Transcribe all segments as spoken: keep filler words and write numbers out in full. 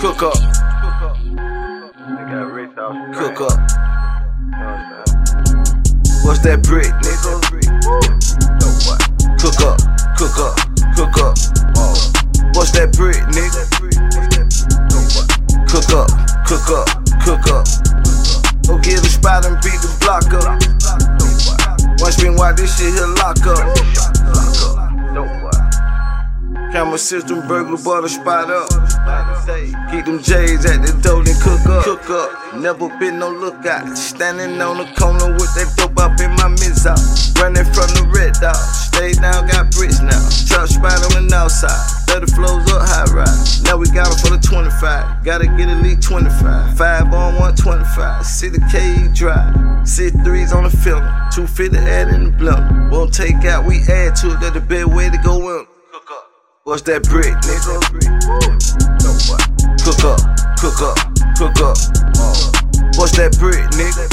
Cook up. Cook up. What's that brick, nigga? Cook up, cook up, cook up. What's that brick, nigga? Cook up, cook up, cook up. Go get a spot and beat the block up. Watch me while this shit here lock up. Camera system, burglar, bought a spot up. Keep them J's at the door, then cook up. Cook up. Never been no lookout. Standing on the corner with that dope up in my mids out. Running from the red dot. Stay down, got bricks now. Trap spot on the north side. thirty flows up, high ride. Now we got them for the twenty-five. Gotta get at least twenty-five. Five on one twenty-five. See the K E drive. Six threes on the film. two fifty add in the blender. Won't take out, we add to it. That's the best way to go in. What's that brick, nigga? Cook up, cook up, cook up. What's that brick, nigga?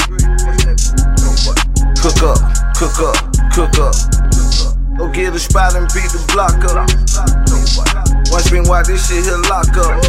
Cook up, cook up, cook up. Go get a spot and beat the block up. Watch me while this shit here lock up.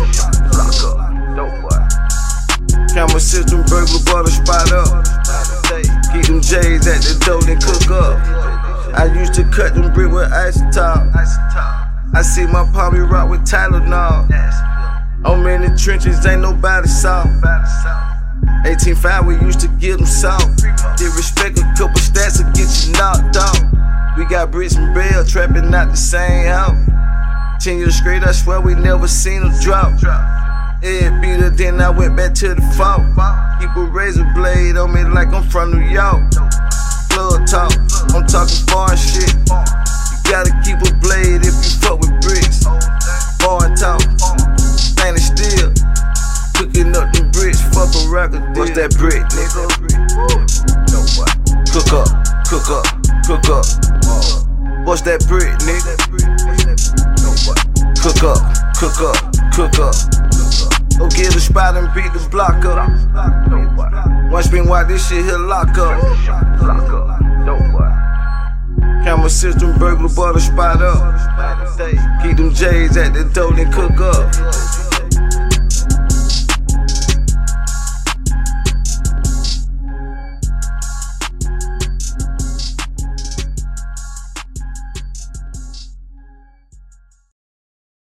Camera system, burglar, bought a spot up. Keep them J's at the door, then cook up. I used to cut them brick with isotop. I see my palmy rock with Tylenol. I'm in the trenches, ain't nobody soft. eighteen five, we used to give them salt. Get respect, a couple stats will get you knocked out. We got bricks and bail, trapping out the same house. Ten years straight, I swear we never seen a drop. Head beater, then I went back to the fault. Keep a razor blade on me like I'm from New York. Blood talk, I'm talking foreign shit. Gotta keep a blade if you fuck with bricks. Foreign talk, stainless steel. Cooking up them bricks, fuck a record. What's that brick, nigga? Cook up, cook up, cook up. What's that brick, nigga? Cook up, cook up, cook up. Go get a spot and beat the block up. Watch me while this shit here lock up. Camera system, burglar, bought a spot up. Keep them J's at the door, then cook up.